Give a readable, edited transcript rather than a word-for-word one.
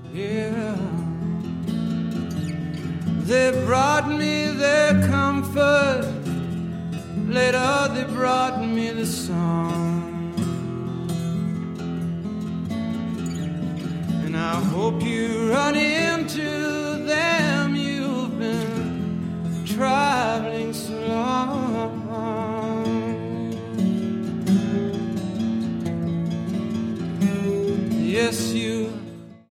Yeah. They brought me their comfort. Later they brought me the song. And I hope you run it